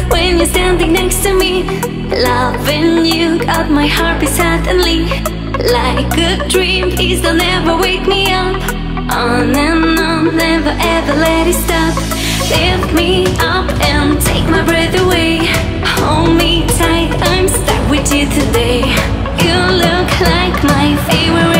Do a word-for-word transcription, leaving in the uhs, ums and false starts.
when you're standing next to me. Loving you got my heartbeat suddenly. Like a dream, please don't ever wake me up. On and on, never ever let it stop. Lift me up and take my breath away. Hold me tight, I'm stuck with you today. You look like my favorite